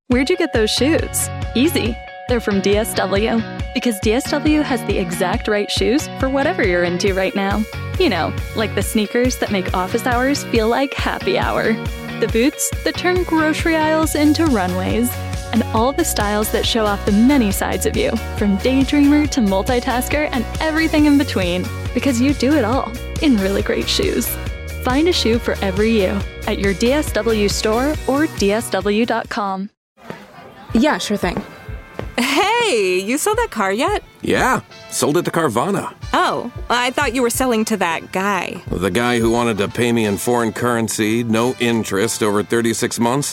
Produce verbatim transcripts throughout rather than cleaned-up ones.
Where'd you get those shoes? Easy. They're from D S W. Because D S W has the exact right shoes for whatever you're into right now. You know, like the sneakers that make office hours feel like happy hour. The boots that turn grocery aisles into runways. And all the styles that show off the many sides of you, from daydreamer to multitasker and everything in between. Because you do it all in really great shoes. Find a shoe for every you at your D S W store or D S W dot com. Yeah, sure thing. Hey, you sold that car yet? Yeah, sold it to Carvana. Oh, I thought you were selling to that guy. The guy who wanted to pay me in foreign currency, no interest, over thirty-six months?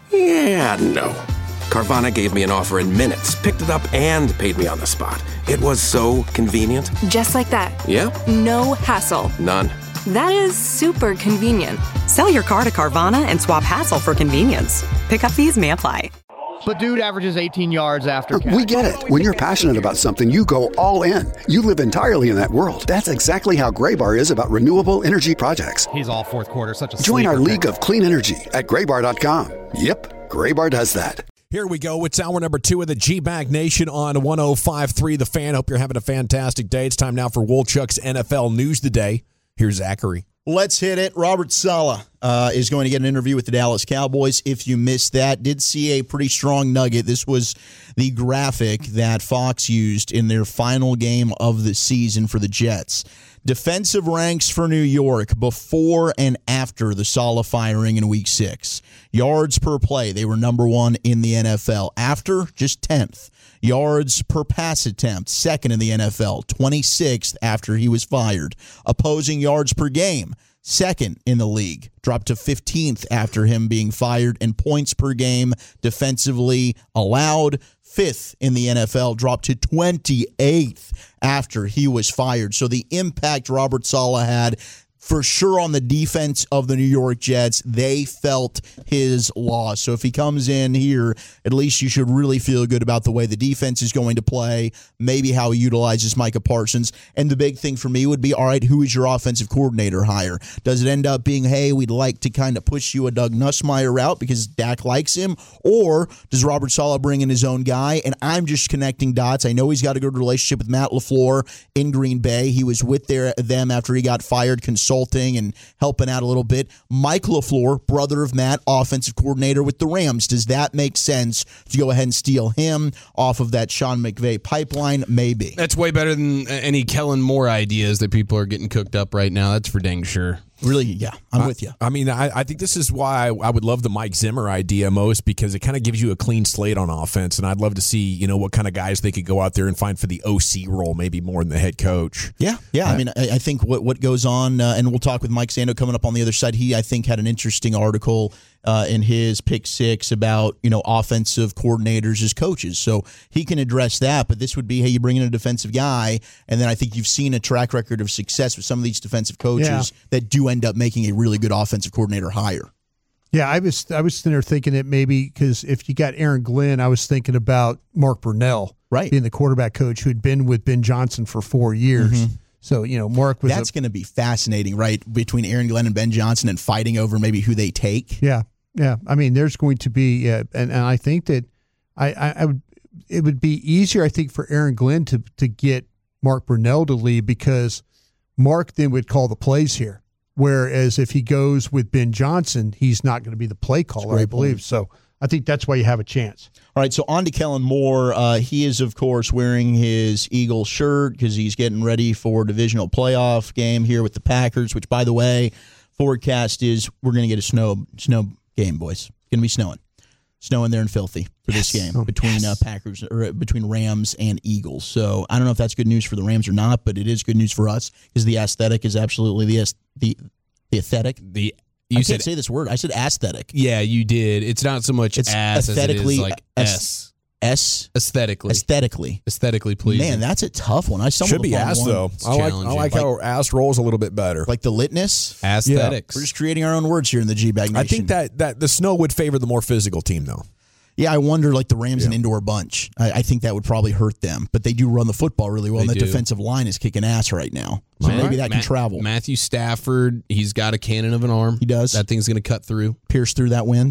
Yeah, no. Carvana gave me an offer in minutes, picked it up, and paid me on the spot. It was so convenient. Just like that. Yeah? No hassle. None. That is super convenient. Sell your car to Carvana and swap hassle for convenience. Pickup fees may apply. But dude averages eighteen yards after catch. We get it. When you're passionate about something, you go all in. You live entirely in that world. That's exactly how Graybar is about renewable energy projects. He's all fourth quarter, such a Join our sleeper league pick. of clean energy at graybar dot com. Yep, Graybar does that. Here we go. It's hour number two of the G-Bag Nation on one oh five point three The Fan. Hope you're having a fantastic day. It's time now for Wolchuk's N F L News Today. Here's Zachary. Let's hit it. Robert Saleh uh, is going to get an interview with the Dallas Cowboys. If you missed that, did see a pretty strong nugget. This was the graphic that Fox used in their final game of the season for the Jets. Defensive ranks for New York before and after the Saleh firing in week six. Yards per play, they were number one in the N F L. After, just tenth. Yards per pass attempt, second in the N F L, twenty-sixth after he was fired. Opposing yards per game, second in the league, dropped to fifteenth after him being fired. And points per game defensively allowed, fifth in the N F L, dropped to twenty-eighth after he was fired. So the impact Robert Saleh had, for sure, on the defense of the New York Jets, they felt his loss. So if he comes in here, at least you should really feel good about the way the defense is going to play, maybe how he utilizes Micah Parsons. And the big thing for me would be, all right, who is your offensive coordinator hire? Does it end up being, hey, we'd like to kind of push you a Doug Nussmeier route because Dak likes him? Or does Robert Saleh bring in his own guy? And I'm just connecting dots. I know he's got a good relationship with Matt LaFleur in Green Bay. He was with their, them after he got fired, consulting and helping out a little bit. Mike LaFleur, brother of Matt, offensive coordinator with the Rams. Does that make sense to go ahead and steal him off of that Sean McVay pipeline? Maybe. That's way better than any Kellen Moore ideas that people are getting cooked up right now. That's for dang sure. Really, yeah, I'm I, with you. I mean, I, I think this is why I, I would love the Mike Zimmer idea most, because it kind of gives you a clean slate on offense, and I'd love to see, you know, what kind of guys they could go out there and find for the O C role, maybe more than the head coach. Yeah, yeah. Uh, I mean, I, I think what what goes on, uh, and we'll talk with Mike Sando coming up on the other side. He, I think, had an interesting article uh, in his pick six about, you know, offensive coordinators as coaches, so he can address that. But this would be, hey, you bring in a defensive guy, and then I think you've seen a track record of success with some of these defensive coaches yeah. that do end up making a really good offensive coordinator hire. Yeah, I was I was sitting there thinking that maybe, because if you got Aaron Glenn, I was thinking about Mark Brunell, right, being the quarterback coach who'd been with Ben Johnson for four years. Mm-hmm. So, you know, Mark was that's going to be fascinating, right? Between Aaron Glenn and Ben Johnson, and fighting over maybe who they take. Yeah, yeah. I mean, there's going to be, uh, and, and I think that I, I, I would it would be easier, I think, for Aaron Glenn to to get Mark Brunell to leave, because Mark then would call the plays here. Whereas if he goes with Ben Johnson, he's not going to be the play caller, I believe. Point. So I think that's why you have a chance. All right, so on to Kellen Moore. Uh, he is, of course, wearing his Eagle shirt because he's getting ready for a divisional playoff game here with the Packers, which, by the way, forecast is we're going to get a snow snow game, boys. It's going to be snowing. Snowing there and filthy for yes. this game oh, between yes. uh, Packers or between Rams and Eagles. So I don't know if that's good news for the Rams or not, but it is good news for us because the aesthetic is absolutely the the the aesthetic. The you I can't say this word. I said aesthetic. Yeah, you did. It's not so much it's ass aesthetically as it is like S. S aesthetically, aesthetically, aesthetically pleasing. Man, that's a tough one. I should be ass though. I like, I like how like, ass rolls a little bit better. Like the litness, aesthetics. Yeah. We're just creating our own words here in the G-Bag Nation. I think that that the snow would favor the more physical team though. Yeah, I wonder, like the Rams, yeah. an indoor bunch. I, I think that would probably hurt them, but they do run the football really well, they and the do. defensive line is kicking ass right now. So right. maybe that Matt, can travel. Matthew Stafford, he's got a cannon of an arm. He does. That thing's going to cut through, pierce through that wind.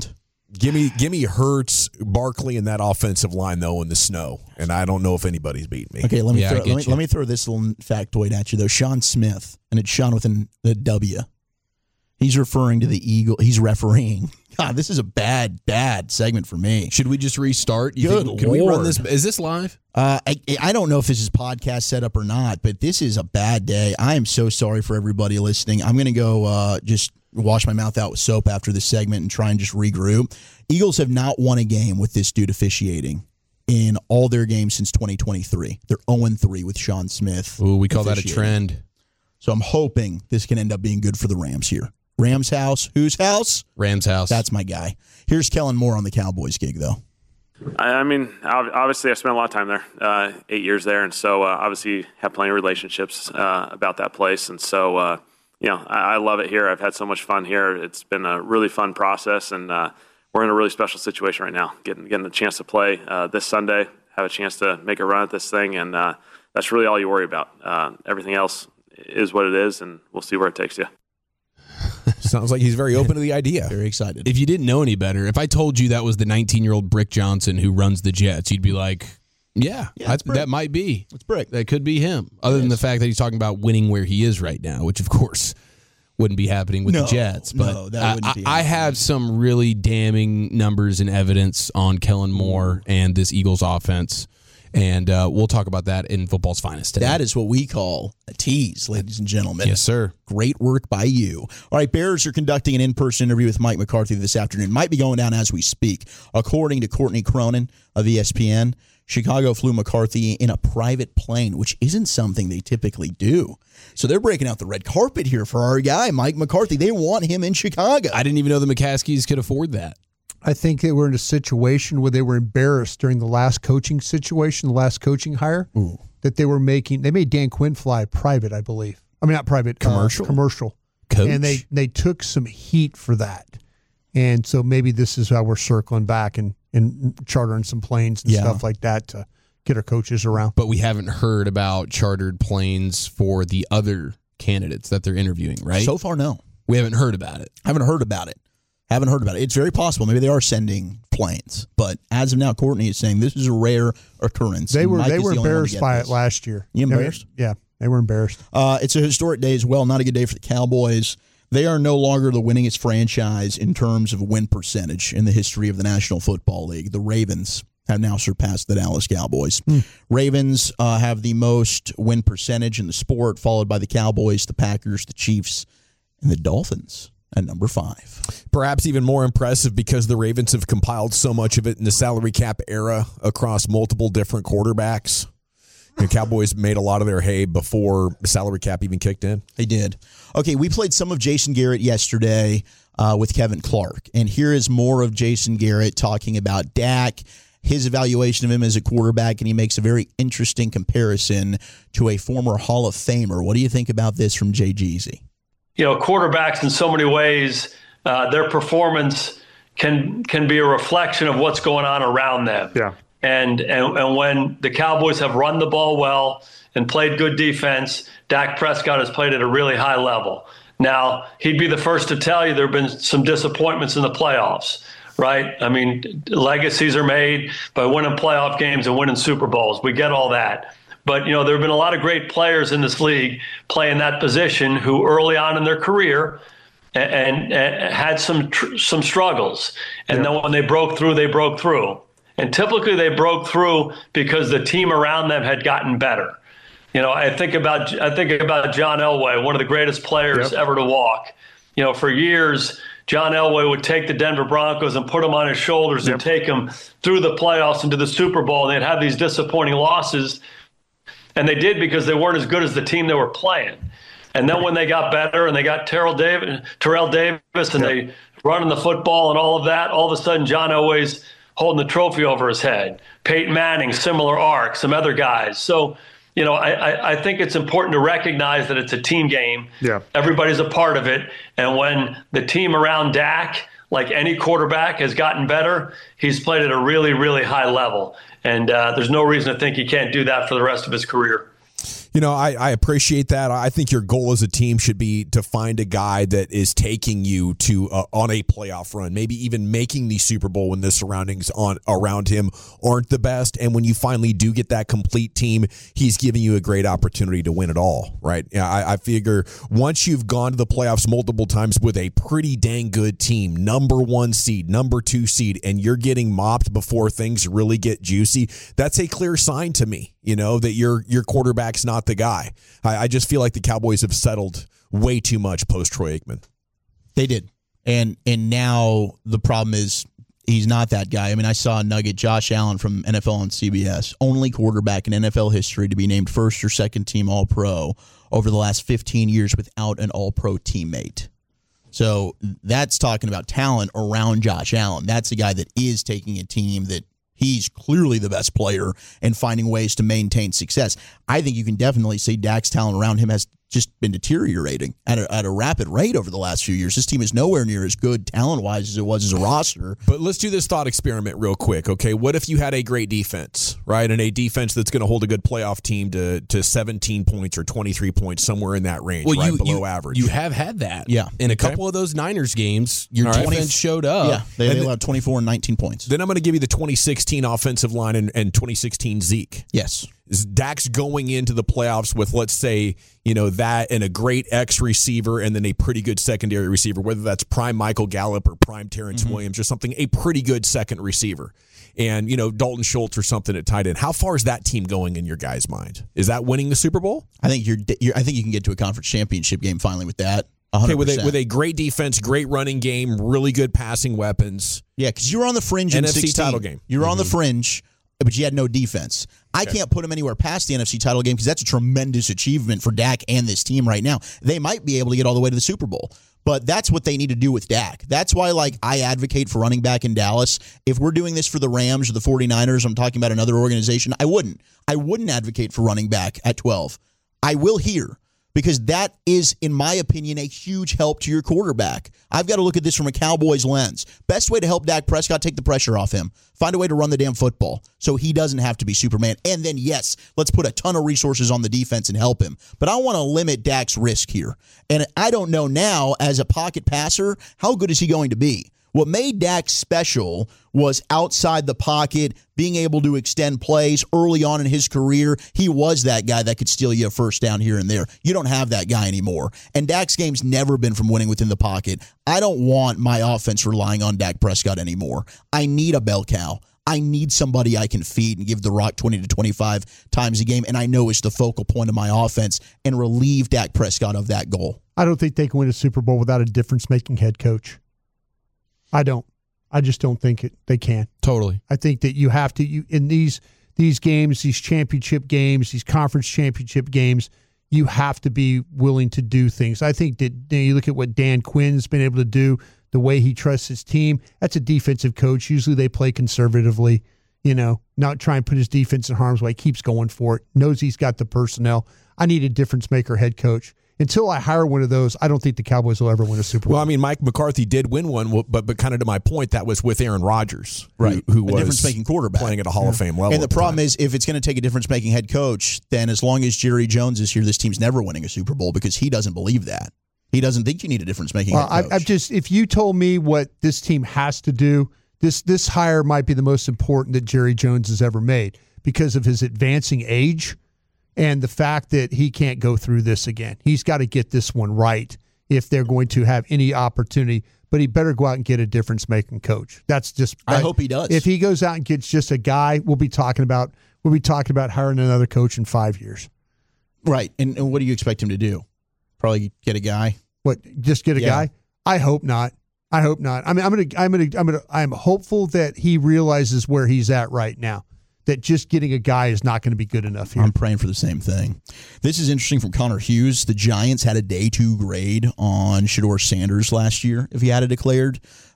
Give me, give me Hurts, Barkley, and that offensive line though in the snow, and I don't know if anybody's beating me. Okay, let me Yeah, throw, I get let me, you. let me throw this little factoid at you though. Sean Smith, and it's Sean with an, the W. He's referring to the Eagle. He's refereeing. God, this is a bad, bad segment for me. Should we just restart? You Good think, can we run Lord. this? Is this live? Uh, I, I don't know if this is podcast set up or not, but this is a bad day. I am so sorry for everybody listening. I'm going to go uh, just wash my mouth out with soap after this segment and try and just regroup. Eagles have not won a game with this dude officiating in all their games since twenty twenty-three. They're oh and three with Sean Smith. Ooh, we call that a officiating. trend. So I'm hoping this can end up being good for the Rams here. Rams house. Whose house? Rams house. That's my guy. Here's Kellen Moore on the Cowboys gig, though. I I mean, ob- obviously, I spent a lot of time there, uh, eight years there, and so uh, obviously have plenty of relationships uh, about that place. And so, uh, you know, I-, I love it here. I've had so much fun here. It's been a really fun process, and uh, we're in a really special situation right now. Getting getting a chance to play uh, this Sunday, have a chance to make a run at this thing, and uh, that's really all you worry about. Uh, everything else is what it is, and we'll see where it takes you. Sounds like he's very open to the idea. Very excited. If you didn't know any better, if I told you that was the nineteen-year-old Brick Johnson who runs the Jets, you'd be like, yeah, Yeah, I, it's Brick. that might be. It's Brick. That could be him. Other than the fact that he's talking about winning where he is right now, which, of course, wouldn't be happening with No, the Jets. But no, that I, wouldn't be I, I have some really damning numbers and evidence on Kellen Moore and this Eagles offense. And uh, we'll talk about that in football's finest today. That is what we call a tease, ladies and gentlemen. Yes, sir. Great work by you. All right, Bears are conducting an in-person interview with Mike McCarthy this afternoon. Might be going down as we speak. According to Courtney Cronin of E S P N, Chicago flew McCarthy in a private plane, which isn't something they typically do. So they're breaking out the red carpet here for our guy, Mike McCarthy. They want him in Chicago. I didn't even know the McCaskies could afford that. I think they were in a situation where they were embarrassed during the last coaching situation, the last coaching hire, Ooh. that they were making. They made Dan Quinn fly private, I believe. I mean, not private, Commercial? Uh, commercial. Coach? And they, they took some heat for that. And so maybe this is how we're circling back and, and chartering some planes and Yeah. stuff like that to get our coaches around. But we haven't heard about chartered planes for the other candidates that they're interviewing, right? So far, no. We haven't heard about it. Haven't heard about it. Haven't heard about it. It's very possible. Maybe they are sending planes. But as of now, Courtney is saying this is a rare occurrence. They and were Mike they is were the only one to embarrassed get by this. it last year. You embarrassed? Yeah, they were embarrassed. Uh, it's a historic day as well. Not a good day for the Cowboys. They are no longer the winningest franchise in terms of win percentage in the history of the National Football League. The Ravens have now surpassed the Dallas Cowboys. Hmm. Ravens uh, have the most win percentage in the sport, followed by the Cowboys, the Packers, the Chiefs, and the Dolphins at number five. Perhaps even more impressive because the Ravens have compiled so much of it in the salary cap era across multiple different quarterbacks. The Cowboys made a lot of their hay before the salary cap even kicked in. They did. Okay, we played some of Jason Garrett yesterday uh, with Kevin Clark, and here is more of Jason Garrett talking about Dak, his evaluation of him as a quarterback, and he makes a very interesting comparison to a former Hall of Famer. What do you think about this from Jay Jeezy? You know, quarterbacks in so many ways, uh, their performance can can be a reflection of what's going on around them. Yeah. And, and and when the Cowboys have run the ball well and played good defense, Dak Prescott has played at a really high level. Now, he'd be the first to tell you there have been some disappointments in the playoffs, right? I mean, legacies are made by winning playoff games and winning Super Bowls. We get all that. But, you know, there have been a lot of great players in this league playing that position who early on in their career and, and, and had some tr- some struggles. And yeah. then when they broke through, they broke through. And typically they broke through because the team around them had gotten better. You know, I think about I think about John Elway, one of the greatest players yep. ever to walk. You know, for years, John Elway would take the Denver Broncos and put them on his shoulders yep. and take them through the playoffs into the Super Bowl. And they'd have these disappointing losses. And they did because they weren't as good as the team they were playing. And then when they got better and they got Terrell Davis, Terrell Davis and yep. they running the football and all of that, all of a sudden John Elway's holding the trophy over his head. Peyton Manning, similar arc, some other guys. So, you know, I, I, I think it's important to recognize that it's a team game. Yeah. Everybody's a part of it. And when the team around Dak, like any quarterback, has gotten better, he's played at a really, really high level. And uh, there's no reason to think he can't do that for the rest of his career. You know, I, I appreciate that. I think your goal as a team should be to find a guy that is taking you to uh, on a playoff run, maybe even making the Super Bowl when the surroundings on around him aren't the best. And when you finally do get that complete team, he's giving you a great opportunity to win it all, right? Yeah, I, I figure once you've gone to the playoffs multiple times with a pretty dang good team, number one seed, number two seed, and you're getting mopped before things really get juicy, that's a clear sign to me, you know, that your your quarterback's not the guy. I, I just feel like the Cowboys have settled way too much post Troy Aikman. They did. And and now the problem is he's not that guy. I mean, I saw a nugget, Josh Allen from N F L on C B S, only quarterback in N F L history to be named first or second team All-Pro over the last fifteen years without an All-Pro teammate. So that's talking about talent around Josh Allen. That's a guy that is taking a team that he's clearly the best player and finding ways to maintain success. I think you can definitely see Dak's talent around him has just been deteriorating at a, at a rapid rate over the last few years. This team is nowhere near as good talent-wise as it was as a roster. But let's do this thought experiment real quick, okay? What if you had a great defense, right, and a defense that's going to hold a good playoff team to to seventeen points or twenty-three points, somewhere in that range, well, right you, below you, average? You have had that. Yeah. In a Okay. couple of those Niners games, your All right. defense showed up. Yeah, they, And they the- allowed twenty-four and nineteen points. Then I'm going to give you the twenty sixteen offensive line and, and twenty sixteen Zeke. Yes. Is Dak's going into the playoffs with, let's say, you know, that and a great X receiver and then a pretty good secondary receiver, whether that's prime Michael Gallup or prime Terrence Mm-hmm. Williams or something, a pretty good second receiver. And, you know, Dalton Schultz or something at tight end. How far is that team going in your guys' mind? Is that winning the Super Bowl? I think you're, you're. I think you can get to a conference championship game finally with that. one hundred percent. Okay, with a, with a great defense, great running game, really good passing weapons. Yeah, because you were on the fringe in N F C sixteen. title game. You were on the Mhm. fringe, but you had no defense. I Okay. can't put them anywhere past the N F C title game because that's a tremendous achievement for Dak and this team right now. They might be able to get all the way to the Super Bowl, but that's what they need to do with Dak. That's why, like, I advocate for running back in Dallas. If we're doing this for the Rams or the forty-niners, I'm talking about another organization, I wouldn't. I wouldn't advocate for running back at twelve. I will here. Because that is, in my opinion, a huge help to your quarterback. I've got to look at this from a Cowboys lens. Best way to help Dak Prescott, take the pressure off him. Find a way to run the damn football so he doesn't have to be Superman. And then, yes, let's put a ton of resources on the defense and help him. But I want to limit Dak's risk here. And I don't know now, as a pocket passer, how good is he going to be? What made Dak special was outside the pocket, being able to extend plays early on in his career. He was that guy that could steal you a first down here and there. You don't have that guy anymore. And Dak's game's never been from winning within the pocket. I don't want my offense relying on Dak Prescott anymore. I need a bell cow. I need somebody I can feed and give the rock twenty to twenty-five times a game, and I know it's the focal point of my offense, and relieve Dak Prescott of that goal. I don't think they can win a Super Bowl without a difference-making head coach. I don't. I just don't think it. They can. Totally. I think that you have to you in these these games, these championship games, these conference championship games. You have to be willing to do things. I think that you know, you look at what Dan Quinn's been able to do, the way he trusts his team. That's a defensive coach. Usually they play conservatively. You know, not try and put his defense in harm's way. Keeps going for it. Knows he's got the personnel. I need a difference maker head coach. Until I hire one of those, I don't think the Cowboys will ever win a Super Bowl. Well, I mean, Mike McCarthy did win one, but but kind of to my point, that was with Aaron Rodgers, Right. Who, who a was difference-making quarterback. playing at a Hall of Fame level. And the at the problem time. is, if it's going to take a difference-making head coach, then as long as Jerry Jones is here, this team's never winning a Super Bowl because he doesn't believe that. He doesn't think you need a difference-making Well, head coach. I, I've just, if you told me what this team has to do, this this hire might be the most important that Jerry Jones has ever made because of his advancing age and the fact that he can't go through this again. He's got to get this one right if they're going to have any opportunity. But he better go out and get a difference-making coach. That's just. I hope he does. If he goes out and gets just a guy, we'll be talking about we'll be talking about hiring another coach in five years. Right. And, and what do you expect him to do? Probably get a guy. What? Just get a Yeah. guy? I hope not. I hope not. I mean, I'm gonna, I'm gonna, I'm gonna, I'm hopeful that he realizes where he's at right now. That just getting a guy is not going to be good enough here. I'm praying for the same thing. This is interesting from Connor Hughes. The Giants had a day two grade on Shedeur Sanders last year, if he had it declared.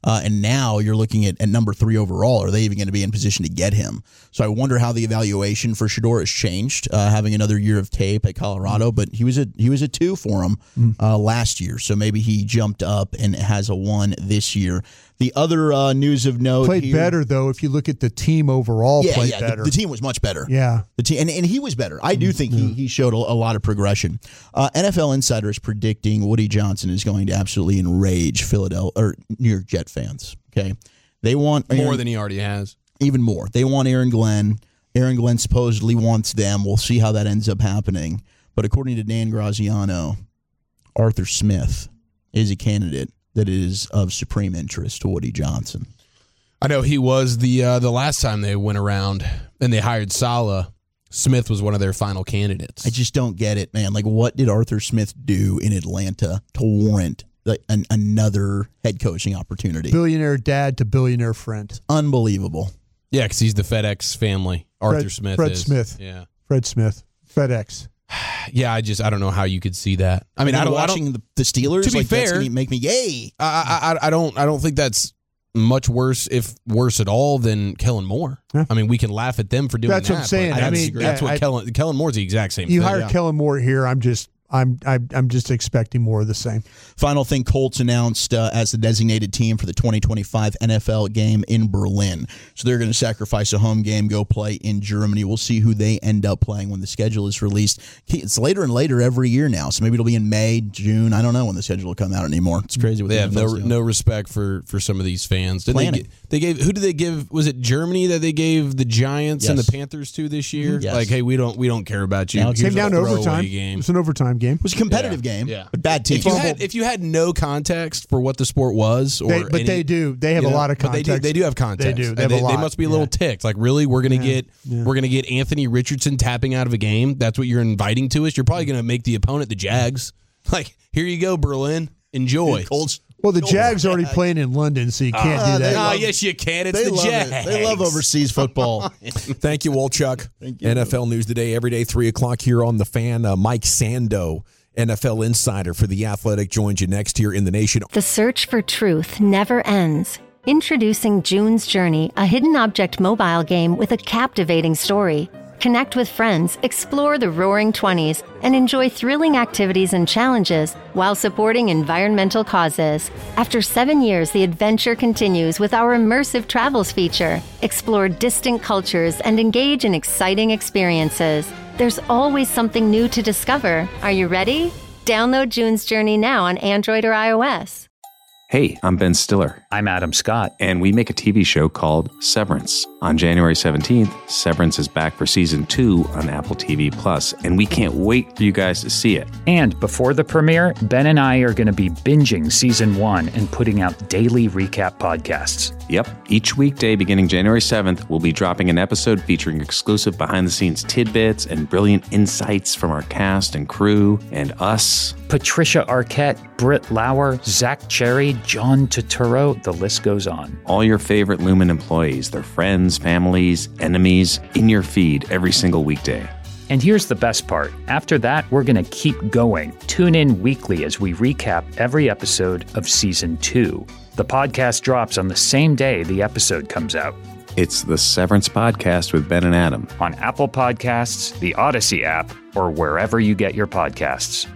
Uh, and now you're looking at, at number three overall. Are they even going to be in position to get him? So I wonder how the evaluation for Shedeur has changed, uh, having another year of tape at Colorado. But he was a he was a two for him uh, last year, so maybe he jumped up and has a one this year. The other uh, news of note played here, better though. If you look at the team overall, yeah, played yeah, better. The, the team was much better. Yeah, the team, and, and he was better. I do think he he showed a, a lot of progression. Uh, N F L Insider is predicting Woody Johnson is going to absolutely enrage Philadelphia or New York Jet fans. Okay, they want more Aaron, than he already has. Even more. They want Aaron Glenn. Aaron Glenn supposedly wants them. We'll see how that ends up happening. But according to Dan Graziano, Arthur Smith is a candidate that is of supreme interest to Woody Johnson. I know he was the uh, the last time they went around and they hired Saleh. Smith was one of their final candidates. I just don't get it, man. Like, what did Arthur Smith do in Atlanta to warrant like, an, another head coaching opportunity? Billionaire dad to billionaire friend. Unbelievable. Yeah, because he's the FedEx family. Arthur Fred, Smith Fred is. Smith. Yeah. Fred Smith. FedEx. Yeah, I just I don't know how you could see that. I mean, And I don't watching I don't, the, the Steelers. To be like, that's fair, gonna make me yay. I, I I don't I don't think that's much worse, if worse at all, than Kellen Moore. Yeah. I mean, we can laugh at them for doing That's that. what I'm saying. but I That's, mean, that's yeah, what I- Kellen Kellen Moore's the exact same. You thing. hired Yeah. Kellen Moore here. I'm just I'm I'm I'm just expecting more of the same. Final thing, Colts announced uh, as the designated team for the twenty twenty-five N F L game in Berlin. So they're going to sacrifice a home game, go play in Germany. We'll see who they end up playing when the schedule is released. It's later and later every year now. So maybe it'll be in May, June. I don't know when the schedule will come out anymore. It's crazy what They the have no N F L's doing. no respect for, for some of these fans. Did they, Planning. gi- they gave who did they give? Was it Germany that they gave the Giants and Yes. the Panthers to this year? Yes. Like, hey, we don't we don't care about you. Now it's Here's Came a down to throwaway overtime. game. It's an overtime game. It was a competitive game, Yeah. but bad team. If you had if you had no context for what the sport was, or They- but any- they do. They have you a know, lot of but they do, context. they do have context. They do. They And have a lot. must be a little Yeah. ticked. Like, really, we're gonna Yeah. get Yeah. we're gonna get Anthony Richardson tapping out of a game. That's what you're inviting to us. You're probably gonna make the opponent the Jags. Like, here you go, Berlin. Enjoy. Colts. Well, the Jags already playing in London, so you can't Ah, do they that. Ah, love- yes, you can. It's They the love Jags. it. They love overseas football. Thank you, Wolchuk. Thank you. N F L News Today, every day, three o'clock here on The Fan. Uh, Mike Sando, N F L Insider for The Athletic, joins you next here in the nation. The search for truth never ends. Introducing June's Journey, a hidden object mobile game with a captivating story. Connect with friends, explore the roaring twenties, and enjoy thrilling activities and challenges while supporting environmental causes. After seven years, the adventure continues with our immersive travels feature. Explore distant cultures and engage in exciting experiences. There's always something new to discover. Are you ready? Download June's Journey now on Android or iOS. Hey, I'm Ben Stiller. I'm Adam Scott. And we make a T V show called Severance. On January seventeenth, Severance is back for season two on Apple T V Plus, and we can't wait for you guys to see it. And before the premiere, Ben and I are going to be binging season one and putting out daily recap podcasts. Yep, each weekday beginning January seventh, we'll be dropping an episode featuring exclusive behind-the-scenes tidbits and brilliant insights from our cast and crew and us. Patricia Arquette, Britt Lauer, Zach Cherry, John Turturro, the list goes on. All your favorite Lumen employees, their friends, families, enemies, in your feed every single weekday. And here's the best part. After that, we're going to keep going. Tune in weekly as we recap every episode of season two. The podcast drops on the same day the episode comes out. It's the Severance Podcast with Ben and Adam. On Apple Podcasts, the Odyssey app, or wherever you get your podcasts.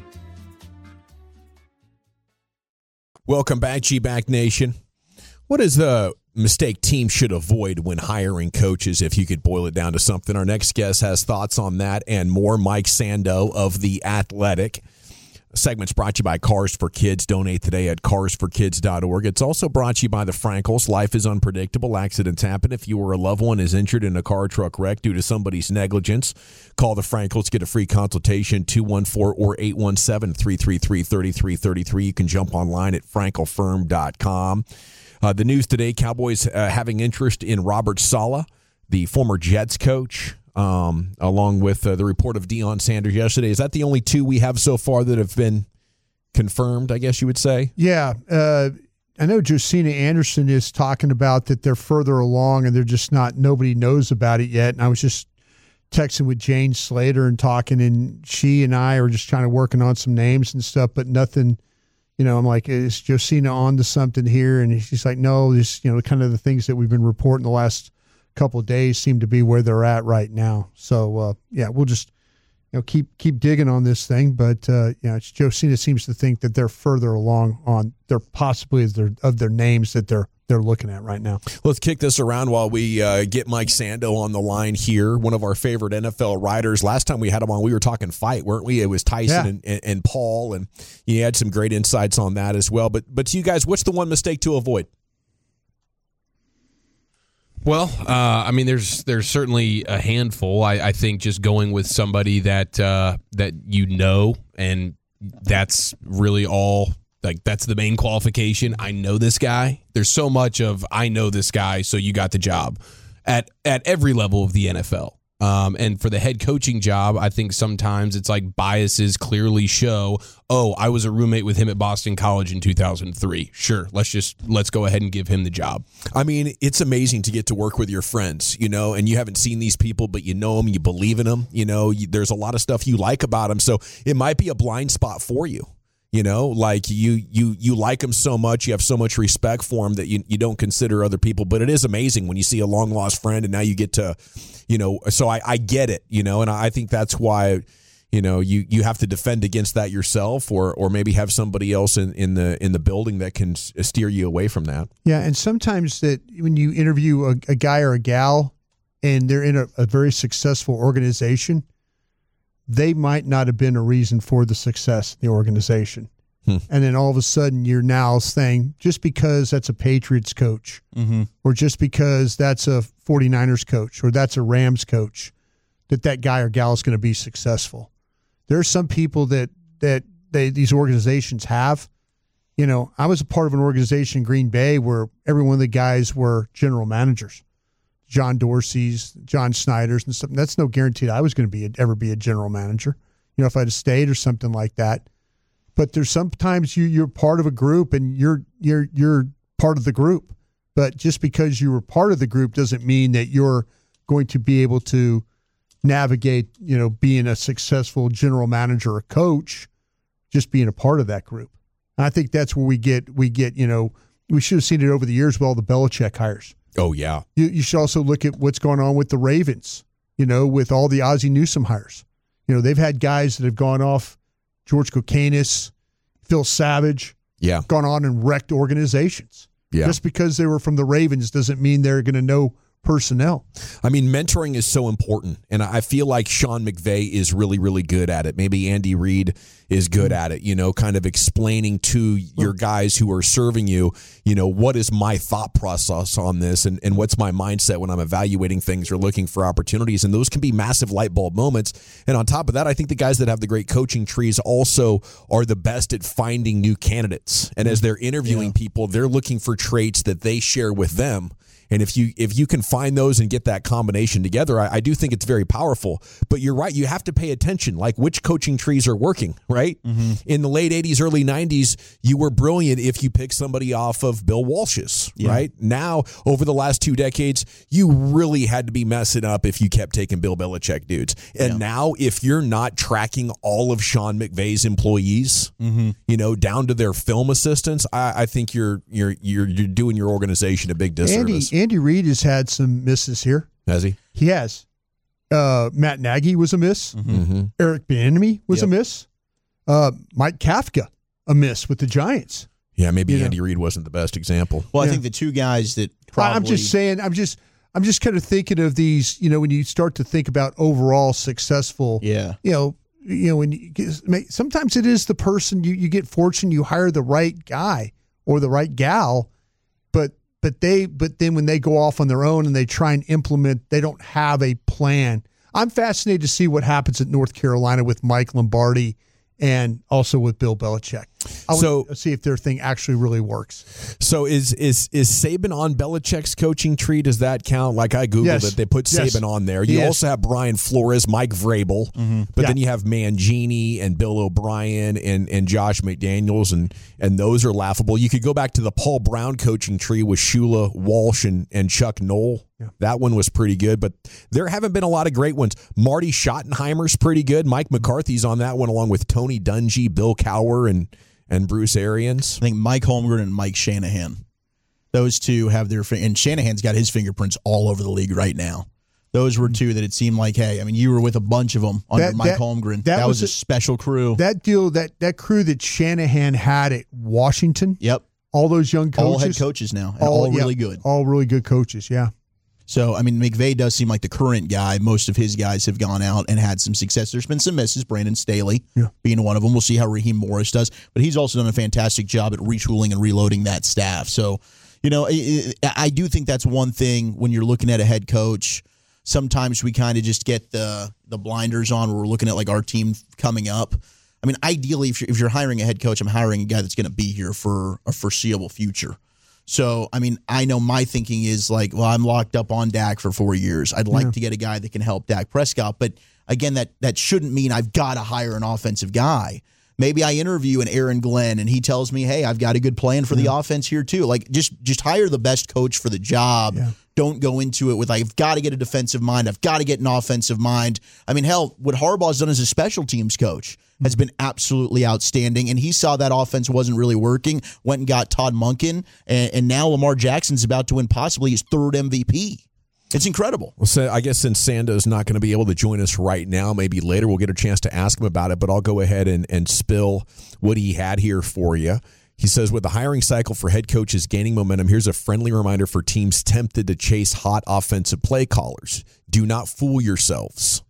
Welcome back, G-Back Nation. What is the mistake teams should avoid when hiring coaches, if you could boil it down to something? Our next guest has thoughts on that and more. Mike Sando of The Athletic. Segment's brought to you by Cars for Kids. Donate today at cars for kids dot org. It's also brought to you by the Frankels. Life is unpredictable. Accidents happen. If you or a loved one is injured in a car truck wreck due to somebody's negligence, call the Frankels. Get a free consultation, two one four or eight one seven, three three three, three three three three. You can jump online at frankel firm dot com. Uh, the news today, Cowboys uh, having interest in Robert Saleh, the former Jets coach. Um, along with uh, the report of Deion Sanders yesterday. Is that the only two we have so far that have been confirmed, I guess you would say? Yeah. Uh, I know Josina Anderson is talking about that they're further along and they're just not, nobody knows about it yet. And I was just texting with Jane Slater and talking, and she and I are just kind of working on some names and stuff, but nothing, You know, I'm like, is Josina on to something here? And she's like, no, this, you know, kind of the things that we've been reporting the last couple of days seem to be where they're at right now. So, uh, yeah, we'll just, you know, keep keep digging on this thing. But, uh, you know, it's, Josina seems to think that they're further along on their possibly of their, of their names that they're they're looking at right now. Let's kick this around while we uh, get Mike Sando on the line here, one of our favorite N F L writers. Last time we had him on, we were talking fight, weren't we? It was Tyson yeah. and, and, and Paul, and he had some great insights on that as well. But but to you guys, what's the one mistake to avoid? Well, uh, I mean, there's there's certainly a handful. I, I think just going with somebody that uh, that you know, and that's really all. Like, that's the main qualification. I know this guy. There's so much of I know this guy, so you got the job at at every level of the N F L. Um, and for the head coaching job, I think sometimes it's like biases clearly show, oh, I was a roommate with him at Boston College in two thousand three. Sure, let's just let's go ahead and give him the job. I mean, it's amazing to get to work with your friends, you know, and you haven't seen these people, but you know them, you believe in them, you know, you, there's a lot of stuff you like about them. So it might be a blind spot for you. You know, like you you you like him so much, you have so much respect for him that you, you don't consider other people. But it is amazing when you see a long lost friend and now you get to, you know, so I, I get it, you know, and I think that's why, you know, you, you have to defend against that yourself, or or maybe have somebody else in, in the in the building that can steer you away from that. Yeah, and sometimes that when you interview a, a guy or a gal and they're in a, a very successful organization, they might not have been a reason for the success of the organization. Hmm. And then all of a sudden you're now saying, just because that's a Patriots coach, mm-hmm. or just because that's a 49ers coach, or that's a Rams coach, that that guy or gal is going to be successful. There are some people that, that they, these organizations have. You know, I was a part of an organization in Green Bay where every one of the guys were general managers. John Dorsey's, John Snyder's, and something. That's no guarantee that I was going to be a, ever be a general manager. You know, if I had stayed or something like that. But there's sometimes you you're part of a group and you're you're you're part of the group. But just because you were part of the group doesn't mean that you're going to be able to navigate, you know, being a successful general manager or coach, just being a part of that group. And I think that's where we get we get, you know, we should have seen it over the years with all the Belichick hires. Oh, yeah. You, you should also look at what's going on with the Ravens, you know, with all the Ozzie Newsome hires. You know, they've had guys that have gone off, George Kokanis, Phil Savage, yeah, gone on and wrecked organizations. Yeah. Just because they were from the Ravens doesn't mean they're going to know personnel. I mean, mentoring is so important, and I feel like Sean McVay is really, really good at it. Maybe Andy Reid is good at it, you know, kind of explaining to your guys who are serving you, you know, what is my thought process on this, and, and what's my mindset when I'm evaluating things or looking for opportunities, and those can be massive light bulb moments. And on top of that, I think the guys that have the great coaching trees also are the best at finding new candidates, and as they're interviewing yeah. people, they're looking for traits that they share with them. And if you if you can find those and get that combination together, I, I do think it's very powerful. But you're right, you have to pay attention, like which coaching trees are working, right? Mm-hmm. In the late eighties, early nineties, you were brilliant if you picked somebody off of Bill Walsh's, yeah. right? Now, over the last two decades, you really had to be messing up if you kept taking Bill Belichick dudes. And yeah. now, if you're not tracking all of Sean McVay's employees, mm-hmm. you know, down to their film assistants, I, I think you're you're you're you're doing your organization a big disservice. Andy, Andy Reid has had some misses here. Has he? He has. Uh, Matt Nagy was a miss. Mm-hmm. Eric Bieniemy was yep. a miss. Uh, Mike Kafka, a miss with the Giants. Yeah, maybe you Andy know. Reid wasn't the best example. Well, yeah. I think the two guys that probably... I'm just saying, I'm just I'm just kind of thinking of these, you know, when you start to think about overall successful, yeah. you know, you know, when you get, sometimes it is the person, you, you get fortune, you hire the right guy or the right gal, but But they, but then when they go off on their own and they try and implement, they don't have a plan. I'm fascinated to see what happens at North Carolina with Mike Lombardi and also with Bill Belichick. I so want to see if their thing actually really works. So is is is Saban on Belichick's coaching tree? Does that count? Like I Googled yes. it. They put yes. Saban on there. You yes. also have Brian Flores, Mike Vrabel, mm-hmm. but yeah. then you have Mangini and Bill O'Brien and, and Josh McDaniels, and and those are laughable. You could go back to the Paul Brown coaching tree with Shula, Walsh, and, and Chuck Noll. Yeah. That one was pretty good, but there haven't been a lot of great ones. Marty Schottenheimer's pretty good. Mike McCarthy's on that one along with Tony Dungy, Bill Cowher, and and Bruce Arians. I think Mike Holmgren and Mike Shanahan. Those two have their – and Shanahan's got his fingerprints all over the league right now. Those were two that it seemed like, hey, I mean, you were with a bunch of them under That- Mike that- Holmgren. that That, was, was a a- special crew. That deal, that that crew that Shanahan had at Washington. Yep. All those young coaches. All head coaches now, and all, yeah, really good. All really good coaches, yeah. So, I mean, McVay does seem like the current guy. Most of his guys have gone out and had some success. There's been some misses, Brandon Staley yeah. being one of them. We'll see how Raheem Morris does. But he's also done a fantastic job at retooling and reloading that staff. So, you know, I, I do think that's one thing when you're looking at a head coach. Sometimes we kind of just get the the blinders on where we're looking at, like, our team coming up. I mean, ideally, if you're, if you're hiring a head coach, I'm hiring a guy that's going to be here for a foreseeable future. So, I mean, I know my thinking is like, well, I'm locked up on Dak for four years. I'd like Yeah. to get a guy that can help Dak Prescott. But again, that that shouldn't mean I've got to hire an offensive guy. Maybe I interview an Aaron Glenn and he tells me, hey, I've got a good plan for the offense here too. Like, just just hire the best coach for the job. Yeah. Don't go into it with, I've got to get a defensive mind. I've got to get an offensive mind. I mean, hell, what Harbaugh's done as a special teams coach has been absolutely outstanding. And he saw that offense wasn't really working, went and got Todd Monken, and, and now Lamar Jackson's about to win possibly his third M V P. It's incredible. Well, so I guess since Sando's not going to be able to join us right now, maybe later we'll get a chance to ask him about it, but I'll go ahead and, and spill what he had here for you. He says, with the hiring cycle for head coaches gaining momentum, here's a friendly reminder for teams tempted to chase hot offensive play callers. Do not fool yourselves.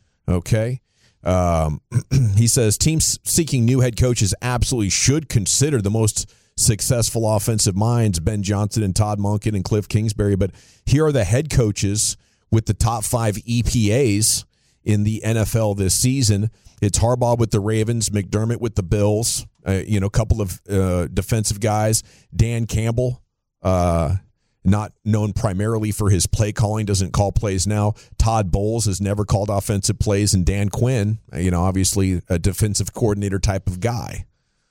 Okay? Um, he says, teams seeking new head coaches absolutely should consider the most successful offensive minds, Ben Johnson and Todd Monken and Cliff Kingsbury. But here are the head coaches with the top five E P As in the N F L this season. It's Harbaugh with the Ravens, McDermott with the Bills, uh, you know, a couple of uh, defensive guys. Dan Campbell, uh, not known primarily for his play calling, doesn't call plays now. Todd Bowles has never called offensive plays, and Dan Quinn, you know, obviously a defensive coordinator type of guy.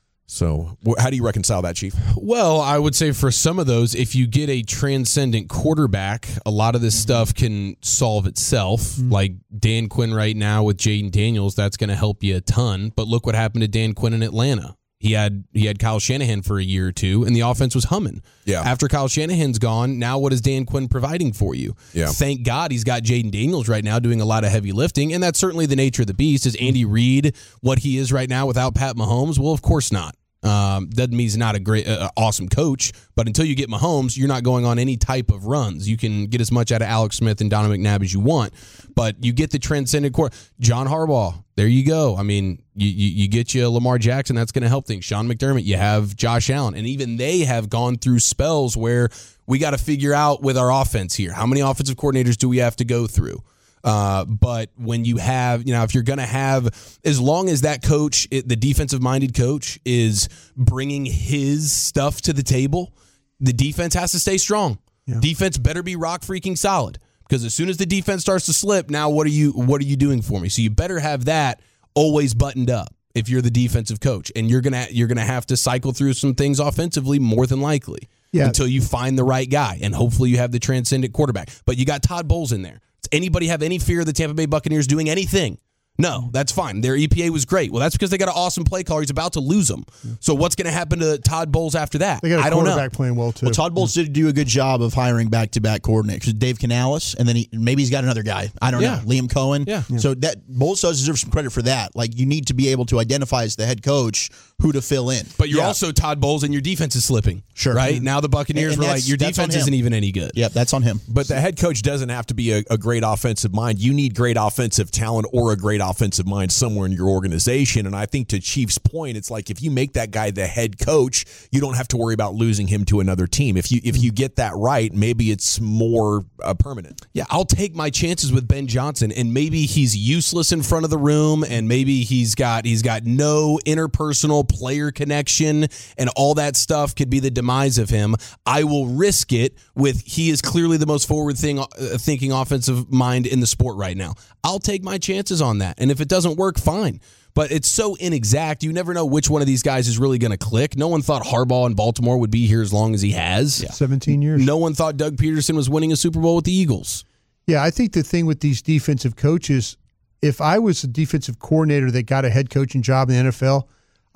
So wh- how do you reconcile that, Chief? Well, I would say for some of those, if you get a transcendent quarterback, a lot of this mm-hmm. stuff can solve itself. Mm-hmm. Like Dan Quinn right now with Jaden Daniels, that's going to help you a ton. But look what happened to Dan Quinn in Atlanta. He had he had Kyle Shanahan for a year or two, and the offense was humming. Yeah. After Kyle Shanahan's gone, now what is Dan Quinn providing for you? Yeah. Thank God he's got Jaden Daniels right now doing a lot of heavy lifting, and that's certainly the nature of the beast. Is Andy Reid what he is right now without Pat Mahomes? Well, of course not. Um, doesn't mean he's not a great, uh, awesome coach, but until you get Mahomes, you're not going on any type of runs. You can get as much out of Alex Smith and Donovan McNabb as you want, but you get the transcendent core. John Harbaugh, there you go. I mean, you you, you get you Lamar Jackson, that's going to help things. Sean McDermott, you have Josh Allen, and even they have gone through spells where we got to figure out with our offense here, how many offensive coordinators do we have to go through? Uh, but when you have, you know, if you're going to have, as long as that coach, the defensive-minded coach, is bringing his stuff to the table, the defense has to stay strong. Yeah. Defense better be rock freaking solid, because as soon as the defense starts to slip, now what are you what are you doing for me? So you better have that always buttoned up if you're the defensive coach, and you're gonna you're gonna have to cycle through some things offensively more than likely yeah. until you find the right guy, and hopefully you have the transcendent quarterback. But you got Todd Bowles in there. Does anybody have any fear of the Tampa Bay Buccaneers doing anything? No, that's fine. Their E P A was great. Well, that's because they got an awesome play caller. He's about to lose them. So what's going to happen to Todd Bowles after that? They got a I don't know. quarterback playing well, too. Well, Todd Bowles did do a good job of hiring back-to-back coordinators. Dave Canales, and then he, maybe he's got another guy. I don't Yeah. know. Liam Cohen. Yeah. So that Bowles does deserve some credit for that. Like, you need to be able to identify as the head coach who to fill in. But you're Yeah. also Todd Bowles, and your defense is slipping. Sure. Right? Now the Buccaneers And were that's- like, your that's on defense him. isn't even any good. Yep, that's on him. But the head coach doesn't have to be a, a great offensive mind. You need great offensive talent or a great offensive mind somewhere in your organization. And I think to Chief's point, it's like if you make that guy the head coach, you don't have to worry about losing him to another team. If you if you get that right, maybe it's more uh, permanent. Yeah, I'll take my chances with Ben Johnson, and maybe he's useless in front of the room, and maybe he's got he's got no interpersonal player connection, and all that stuff could be the demise of him. I will risk it with he is clearly the most forward thing, uh, thinking offensive mind in the sport right now. I'll take my chances on that, and if it doesn't work, fine. But it's so inexact. You never know which one of these guys is really going to click. No one thought Harbaugh in Baltimore would be here as long as he has. Yeah. seventeen years. No one thought Doug Peterson was winning a Super Bowl with the Eagles. Yeah, I think the thing with these defensive coaches, if I was a defensive coordinator that got a head coaching job in the N F L,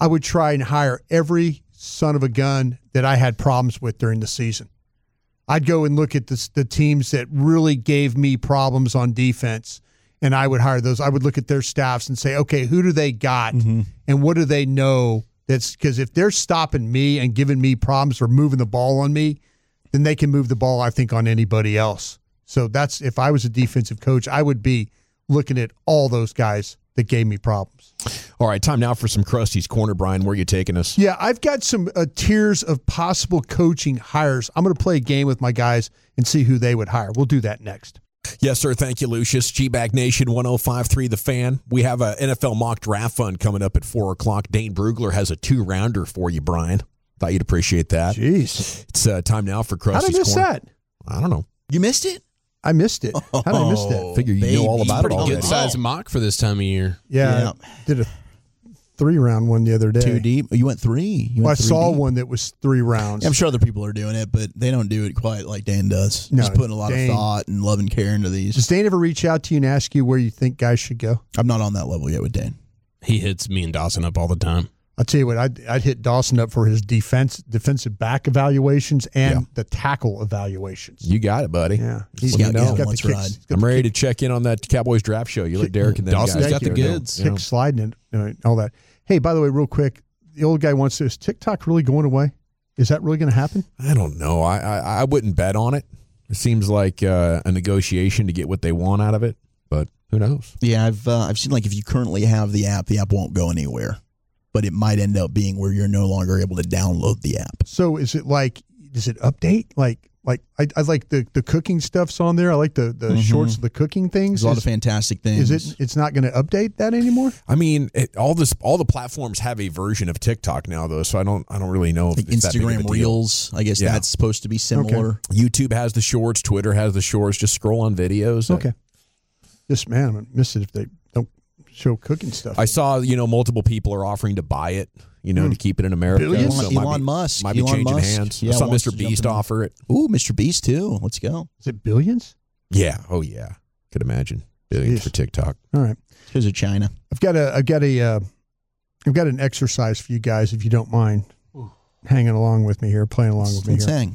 I would try and hire every son of a gun that I had problems with during the season. I'd go and look at the, the teams that really gave me problems on defense, and I would hire those. I would look at their staffs and say, okay, who do they got, mm-hmm. and what do they know? That's because if they're stopping me and giving me problems or moving the ball on me, then they can move the ball, I think, on anybody else. So that's if I was a defensive coach, I would be looking at all those guys that gave me problems. All right, time now for some Krusty's Corner. Brian, where are you taking us? Yeah, I've got some uh, tiers of possible coaching hires. I'm going to play a game with my guys and see who they would hire. We'll do that next. Yes, sir. Thank you, Lucius. G-Bag Nation, one oh five point three The Fan. We have a N F L mock draft fund coming up at four o'clock. Dane Brugler has a two-rounder for you, Brian. Thought you'd appreciate that. Jeez. It's uh, time now for Krusty's Corner. How did I miss Corner. that? I don't know. You missed it? I missed it. How did I miss that? Figure you baby. know all about it Pretty already. good size mock for this time of year. Yeah, Yeah. I did a three-round one the other day. Two deep. You went three. You Well, I went three saw deep. one that was three rounds. Yeah, I'm sure other people are doing it, but they don't do it quite like Dan does. No, He's putting a lot Dane- of thought and love and care into these. Does Dane ever reach out to you and ask you where you think guys should go? I'm not on that level yet with Dan. He hits me and Dawson up all the time. I'll tell you what, I'd, I'd hit Dawson up for his defense, defensive back evaluations and Yeah. the tackle evaluations. You got it, buddy. Yeah. He's Let got, me he's know. got the Let's kicks. ride. He's got I'm the ready kick- to check in on that Cowboys draft show. You let Derek and them Dawson's guys got the go. goods. You know. Kick sliding and uh, all that. Hey, by the way, real quick, the old guy wants to, is TikTok really going away? Is that really going to happen? I don't know. I, I I wouldn't bet on it. It seems like uh, a negotiation to get what they want out of it, but who knows? Yeah, I've uh, I've seen like if you currently have the app, the app won't go anywhere, but it might end up being where you're no longer able to download the app. So is it like, does it update? Like, like I, I like the, the cooking stuff's on there. I like the, the Mhm. shorts of the cooking things. There's a lot Is- of fantastic things. Is it? It's not going to update that anymore. I mean, it, all this, all the platforms have a version of TikTok now, though. So I don't, I don't really know if Like it's that big of a Instagram deal. Reels? I guess Yeah. that's supposed to be similar. YouTube has the shorts. Twitter has the shorts. Just scroll on videos. Okay. Just man, I'm gonna miss it if they don't show cooking stuff. I saw, you know, multiple people are offering to buy it, you know, Hmm. to keep it in America. Billions? So it might Elon be- Musk. might be Elon changing Musk. hands. Yeah, I saw wants Mister to jump Beast in. offer it. Ooh, Mister Beast too. Let's go. Is it billions? Yeah. Oh yeah. Could imagine billions Jeez. for TikTok. All right. Because of China. I've got a, I've got a, uh, I've got an exercise for you guys if you don't mind hanging along with me here, playing along with me Let's here. hang.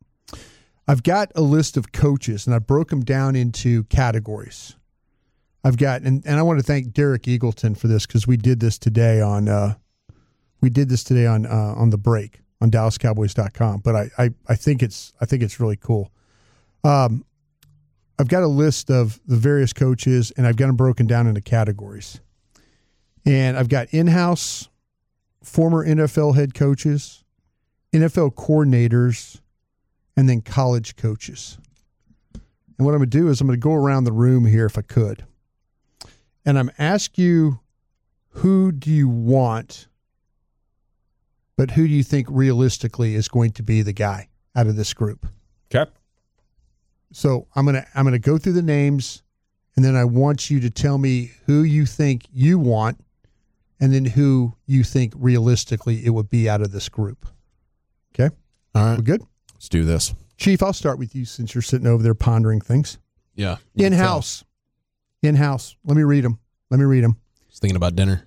I've got a list of coaches and I broke them down into categories. I've got, and, and I want to thank Derek Eagleton for this because we did this today on, uh, we did this today on, uh, on the break on Dallas Cowboys dot com. But I, I, I think it's, I think it's really cool. Um, I've got a list of the various coaches and I've got them broken down into categories. And I've got in-house, former N F L head coaches, N F L coordinators, and then college coaches. And what I'm going to do is I'm going to go around the room here if I could. And I'm ask you, who do you want, but who do you think realistically is going to be the guy out of this group? Okay. So I'm going to I'm going to go through the names, and then I want you to tell me who you think you want, and then who you think realistically it would be out of this group. Okay? All right. We good? Let's do this. Chief, I'll start with you since you're sitting over there pondering things. Yeah. In-house. In-house. Let me read them. Let me read them. Just thinking about dinner.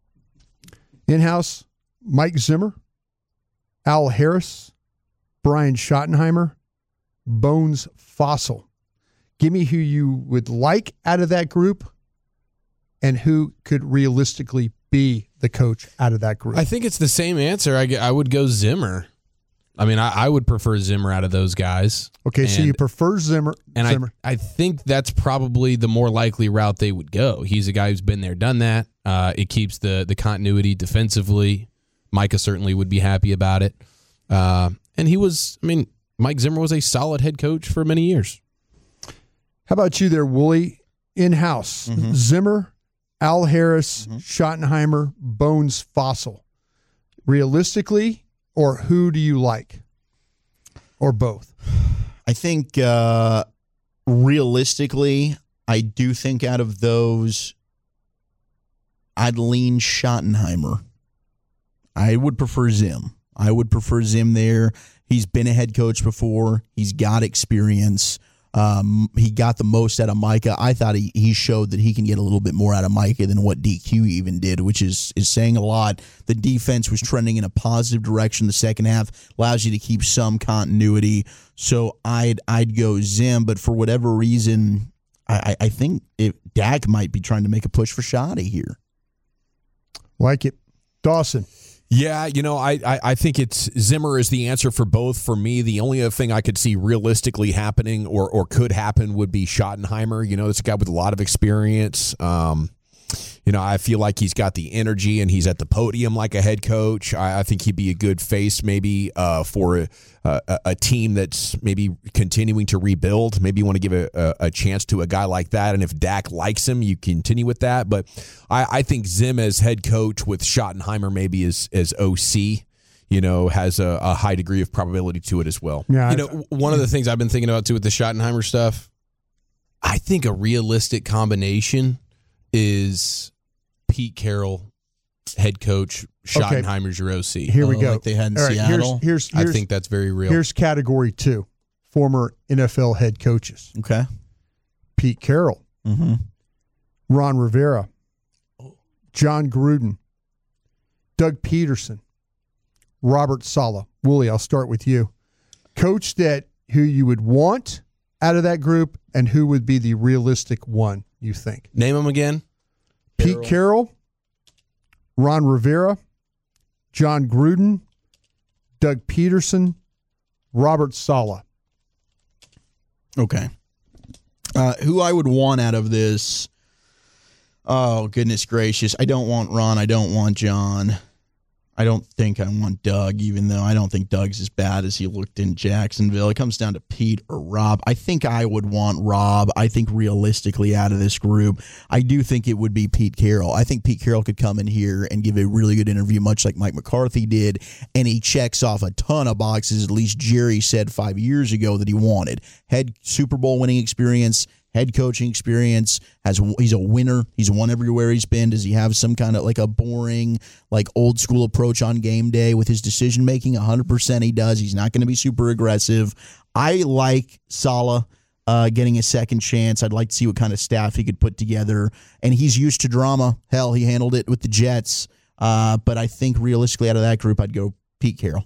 In-house, Mike Zimmer, Al Harris, Brian Schottenheimer, Bones Fossil. Give me who you would like out of that group and who could realistically be the coach out of that group. I think it's the same answer. I, g- I would go Zimmer. I mean, I, I would prefer Zimmer out of those guys. Okay, so And- you prefer Zimmer. And Zimmer. I, I think that's probably the more likely route they would go. He's a guy who's been there, done that. Uh, it keeps the the continuity defensively. Micah certainly would be happy about it. Uh, and he was, I mean, Mike Zimmer was a solid head coach for many years. How about you there, Wooly? In-house, Mm-hmm. Zimmer, Al Harris, Schottenheimer, Bones Fossil. Realistically, or who do you like? Or both? I think uh, realistically, I do think out of those, I'd lean Schottenheimer. I would prefer Zim. I would prefer Zim there. He's been a head coach before. He's got experience. Um, he got the most out of Micah. I thought he, he showed that he can get a little bit more out of Micah than what D Q even did, which is is saying a lot. The defense was trending in a positive direction the second half, allows you to keep some continuity. So I'd I'd go Zim, but for whatever reason, I, I think it, Dak might be trying to make a push for Shoddy here. Like it. Dawson. Yeah, you know, I, I, I think it's Zimmer is the answer for both. For me, the only other thing I could see realistically happening or or could happen would be Schottenheimer. You know, it's a guy with a lot of experience. Um, you know, I feel like he's got the energy and he's at the podium like a head coach. I, I think he'd be a good face maybe uh, for a, a, a team that's maybe continuing to rebuild. Maybe you want to give a, a, a chance to a guy like that. And if Dak likes him, you continue with that. But I, I think Zim as head coach with Schottenheimer maybe as, as O C, you know, has a, a high degree of probability to it as well. Yeah, you know, one of the things I've been thinking about too with the Schottenheimer stuff, I think a realistic combination is Pete Carroll, head coach, Schottenheimer's your O C. Here we Oh, go. like they had in All right, Seattle? Here's, here's, here's, I think that's very real. Here's category two, former N F L head coaches. Okay. Pete Carroll, Mm-hmm. Ron Rivera, John Gruden, Doug Peterson, Robert Saleh. Wooly, I'll start with you. Coach that who you would want out of that group and who would be the realistic one, you think? Name them again. Pete Carroll, Ron Rivera, John Gruden, Doug Peterson, Robert Saleh. Okay. Uh, who I would want out of this, oh, goodness gracious. I don't want Ron. I don't want John. I don't think I want Doug, even though I don't think Doug's as bad as he looked in Jacksonville. It comes down to Pete or Rob. I think I would want Rob. I think realistically out of this group, I do think it would be Pete Carroll. I think Pete Carroll could come in here and give a really good interview, much like Mike McCarthy did, and he checks off a ton of boxes, at least Jerry said five years ago that he wanted. Head Super Bowl winning experience, head coaching experience, has he's a winner. He's won everywhere he's been. Does he have some kind of like a boring, like old school approach on game day with his decision making? one hundred percent he does. He's not going to be super aggressive. I like Saleh uh, getting a second chance. I'd like to see what kind of staff he could put together. And he's used to drama. Hell, he handled it with the Jets. Uh, but I think realistically out of that group, I'd go Pete Carroll.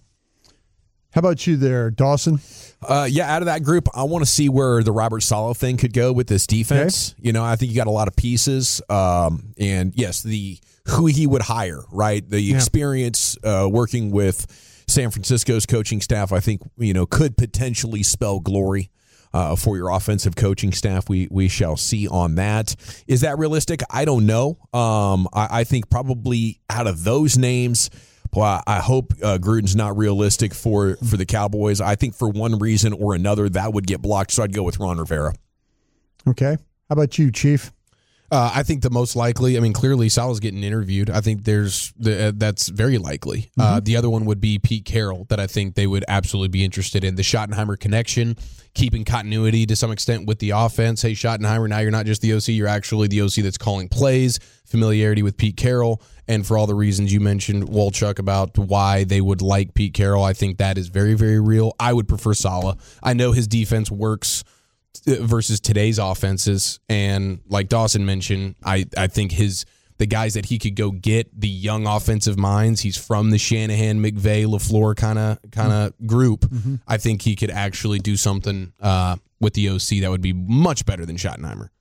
How about you there, Dawson? Uh, yeah, out of that group, I want to see where the Robert Saleh thing could go with this defense. Okay. You know, I think you got a lot of pieces. Um, and yes, the who he would hire, right? The yeah. experience uh, working with San Francisco's coaching staff, I think, you know, could potentially spell glory uh, for your offensive coaching staff. We we shall see on that. Is that realistic? I don't know. Um, I, I think probably out of those names, well, I hope uh, Gruden's not realistic for, for the Cowboys. I think for one reason or another that would get blocked, so I'd go with Ron Rivera. Okay. How about you, Chief? Uh, I think the most likely, I mean, clearly Saleh's getting interviewed. I think there's the, uh, that's very likely. Mm-hmm. Uh, the other one would be Pete Carroll that I think they would absolutely be interested in. The Schottenheimer connection, keeping continuity to some extent with the offense. Hey, Schottenheimer, now you're not just the O C, you're actually the O C that's calling plays, familiarity with Pete Carroll. And for all the reasons you mentioned, Wolchuk, about why they would like Pete Carroll, I think that is very, very real. I would prefer Saleh. I know his defense works versus today's offenses, and like Dawson mentioned, I, I think his the guys that he could go get, the young offensive minds, he's from the Shanahan, McVay, LaFleur kind of kind of mm-hmm. group. Mm-hmm. I think he could actually do something uh, with the O C that would be much better than Schottenheimer.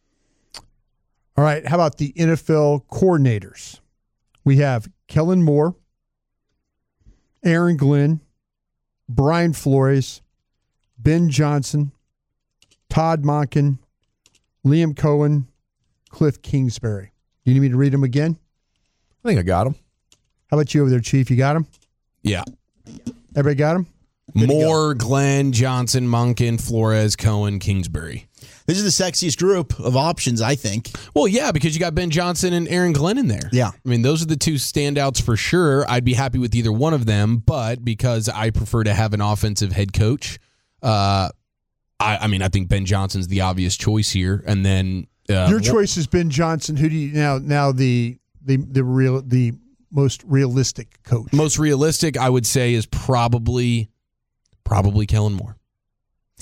All right, how about the N F L coordinators? We have Kellen Moore, Aaron Glenn, Brian Flores, Ben Johnson, Todd Monken, Liam Cohen, Cliff Kingsbury. You need me to read them again? I think I got them. How about you over there, Chief? You got them? Yeah. Everybody got them? Moore, Glenn, Johnson, Monken, Flores, Cohen, Kingsbury. This is the sexiest group of options, I think. Well, yeah, because you got Ben Johnson and Aaron Glenn in there. Yeah. I mean, those are the two standouts for sure. I'd be happy with either one of them, but because I prefer to have an offensive head coach, uh, I, I mean, I think Ben Johnson's the obvious choice here. And then uh, your choice has been Johnson. Who do you now? Now the the the real the most realistic coach. Most realistic, I would say, is probably probably Kellen Moore.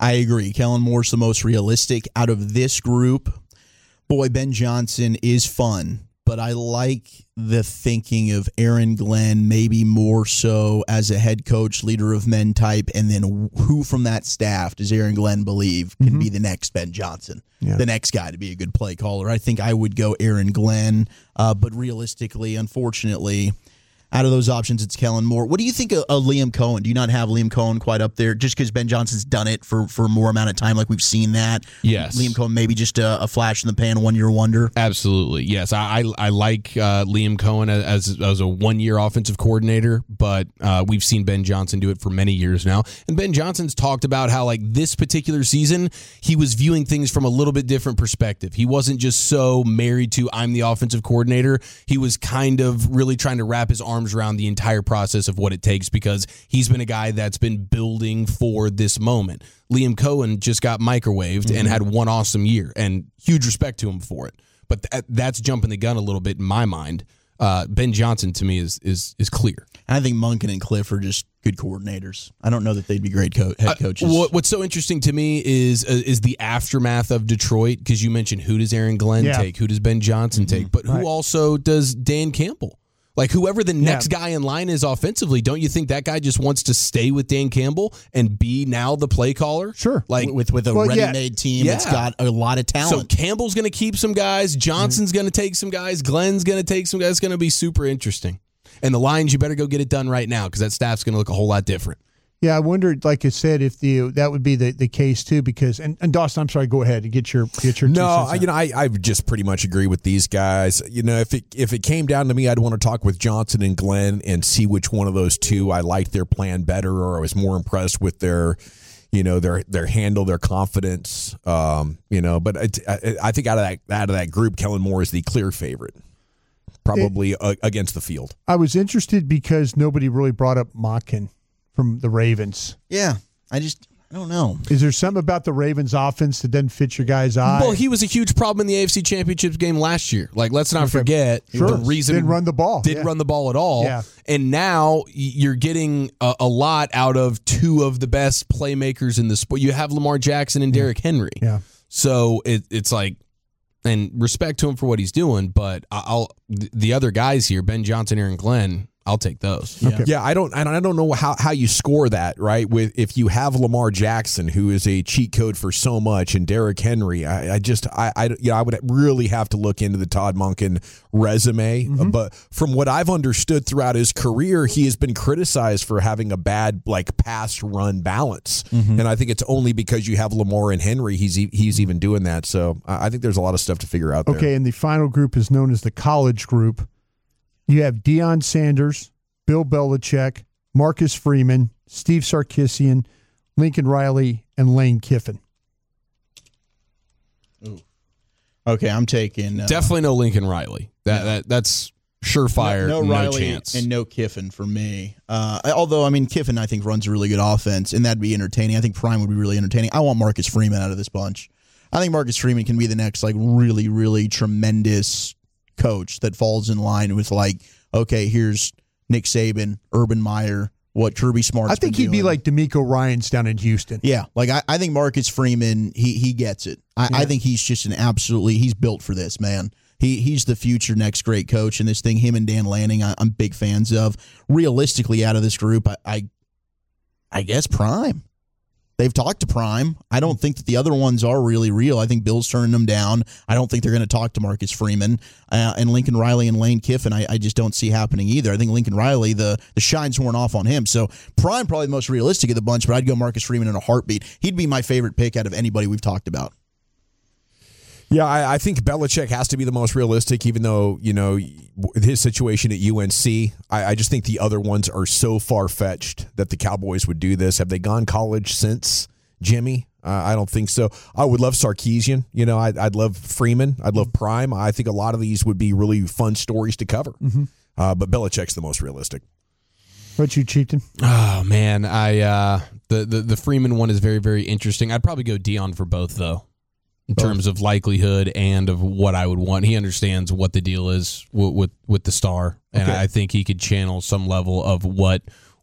I agree. Kellen Moore's the most realistic out of this group. Boy, Ben Johnson is fun, but I like the thinking of Aaron Glenn maybe more so as a head coach, leader of men type, and then who from that staff does Aaron Glenn believe can mm-hmm. be the next Ben Johnson, yeah. the next guy to be a good play caller? I think I would go Aaron Glenn, uh, but realistically, unfortunately, out of those options, it's Kellen Moore. What do you think of, of Liam Cohen? Do you not have Liam Cohen quite up there just because Ben Johnson's done it for, for more amount of time? Like we've seen that. Yes. Liam Cohen maybe just a, a flash in the pan, one year wonder. Absolutely. Yes. I I, I like uh, Liam Cohen as as a one year offensive coordinator, but uh, we've seen Ben Johnson do it for many years now. And Ben Johnson's talked about how like this particular season he was viewing things from a little bit different perspective. He wasn't just so married to I'm the offensive coordinator. He was kind of really trying to wrap his arms around the entire process of what it takes because he's been a guy that's been building for this moment. Liam Cohen just got microwaved mm-hmm. and had one awesome year, and huge respect to him for it. But th- that's jumping the gun a little bit in my mind. Uh, Ben Johnson to me is is is clear. I think Monken and Cliff are just good coordinators. I don't know that they'd be great co- head coaches. Uh, what, what's so interesting to me is uh, is the aftermath of Detroit, because you mentioned who does Aaron Glenn yeah. take, who does Ben Johnson mm-hmm. take, but who right. also does Dan Campbell? Like, whoever the next yeah. guy in line is offensively, don't you think that guy just wants to stay with Dan Campbell and be now the play caller? Sure. Like with with a well, ready-made yeah. team yeah. that's got a lot of talent. So Campbell's going to keep some guys. Johnson's mm-hmm. going to take some guys. Glenn's going to take some guys. It's going to be super interesting. And the Lions, you better go get it done right now because that staff's going to look a whole lot different. Yeah, I wondered, like I said, if the that would be the, the case too, because and, and Dawson, I'm sorry, go ahead and get your get your. No, I, you know, I I just pretty much agree with these guys. You know, if it if it came down to me, I'd want to talk with Johnson and Glenn and see which one of those two I liked their plan better, or I was more impressed with their, you know, their their handle, their confidence. Um, you know, but it, I, I think out of that out of that group, Kellen Moore is the clear favorite, probably it, uh, against the field. I was interested because nobody really brought up Monken from the Ravens. Yeah, I just I don't know. Is there something about the Ravens offense that doesn't fit your guy's eye? Well, he was a huge problem in the A F C Championship game last year. Like, let's not okay. forget sure. the reason didn't run the ball. Didn't yeah. run the ball at all. Yeah. And now you're getting a, a lot out of two of the best playmakers in the sport. You have Lamar Jackson and Derrick Henry. Yeah. So it, it's like, and respect to him for what he's doing, but I'll the other guys here, Ben Johnson, Aaron Glenn, I'll take those. Yeah, okay. yeah I don't, I don't, I don't know how, how you score that, right? With if you have Lamar Jackson, who is a cheat code for so much, and Derrick Henry, I, I just, I, I, you know, I would really have to look into the Todd Monken resume. Mm-hmm. But from what I've understood throughout his career, he has been criticized for having a bad like pass run balance, mm-hmm. and I think it's only because you have Lamar and Henry he's he's even doing that. So I think there's a lot of stuff to figure out there. Okay, and the final group is known as the college group. You have Deion Sanders, Bill Belichick, Marcus Freeman, Steve Sarkisian, Lincoln Riley, and Lane Kiffin. Ooh. Okay, I'm taking uh, definitely no Lincoln Riley. That, no. that that's surefire. No, no, no Riley chance, and no Kiffin for me. Uh, although I mean Kiffin, I think runs a really good offense, and that'd be entertaining. I think Prime would be really entertaining. I want Marcus Freeman out of this bunch. I think Marcus Freeman can be the next like really really tremendous coach that falls in line with like, okay, here's Nick Saban, Urban Meyer, what Kirby Smart's I think been he'd doing. be like D'Amico Ryans down in Houston. Yeah, like I, I think Marcus Freeman, he he gets it. I, yeah. I think he's just an absolutely, he's built for this, man. He He's the future next great coach, and this thing, him and Dan Lanning, I, I'm big fans of. Realistically, out of this group, I, I, I guess Prime. They've talked to Prime. I don't think that the other ones are really real. I think Bill's turning them down. I don't think they're going to talk to Marcus Freeman. Uh, and Lincoln Riley and Lane Kiffin, I, I just don't see happening either. I think Lincoln Riley, the, the shine's worn off on him. So Prime probably the most realistic of the bunch, but I'd go Marcus Freeman in a heartbeat. He'd be my favorite pick out of anybody we've talked about. Yeah, I, I think Belichick has to be the most realistic, even though, you know, his situation at U N C, I, I just think the other ones are so far-fetched that the Cowboys would do this. Have they gone college since, Jimmy? Uh, I don't think so. I would love Sarkisian. You know, I'd, I'd love Freeman. I'd love Prime. I think a lot of these would be really fun stories to cover. Mm-hmm. Uh, but Belichick's the most realistic. What you cheating? Oh, man. I uh, the, the, the Freeman one is very, very interesting. I'd probably go Deion for both, though. In terms of likelihood and of what I would want. He understands what the deal is with with, with the star, and okay. I think he could channel some level of what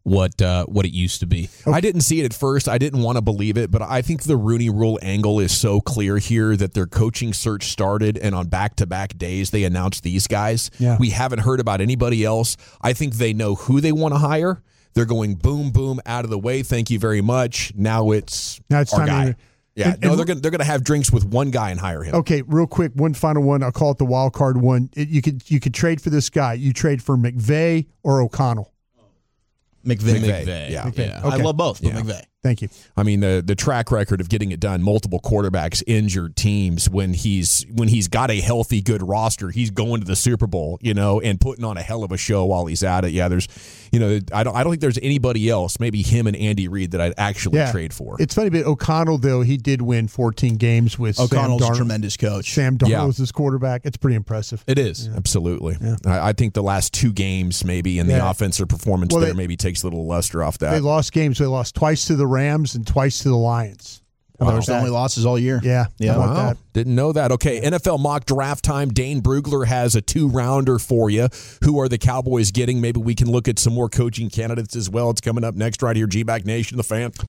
what uh, what it used to be. I didn't see it at first. I didn't want to believe it, but I think the Rooney Rule angle is so clear here that their coaching search started, and on back-to-back days they announced these guys. Yeah. We haven't heard about anybody else. I think they know who they want to hire. They're going boom, boom, out of the way. Thank you very much. Now it's, Now it's our time guy. to- Yeah, and- no, and- they're going they're going to have drinks with one guy and hire him. Okay, real quick, one final one. I'll call it the wild card one. It, you could you could trade for this guy. You trade for McVay or O'Connell. McVay. McVay, yeah. McVay. yeah. I Okay. love both, but Yeah. McVay. Thank you. I mean, the the track record of getting it done, multiple quarterbacks injured teams when he's when he's got a healthy, good roster, he's going to the Super Bowl, you know, and putting on a hell of a show while he's at it. Yeah, there's, you know, I don't I don't think there's anybody else, maybe him and Andy Reid, that I'd actually Yeah. trade for. It's funny, but O'Connell, though, he did win fourteen games with O'Connell's Sam a Darnold. tremendous coach. Sam Darnold Yeah. was his quarterback. It's pretty impressive. It is, absolutely. I, I think the last two games maybe and the Yeah. offensive performance Well, there they- maybe takes a little luster off that. They lost games. They lost twice to the Rams and twice to the Lions. How about Those are the that? only losses all year. Yeah. Yeah. How about Wow. that? Didn't know that. Okay, N F L mock draft time. Dane Brugler has a two-rounder for you. Who are the Cowboys getting? Maybe we can look at some more coaching candidates as well. It's coming up next right here, G-Back Nation, the Fan.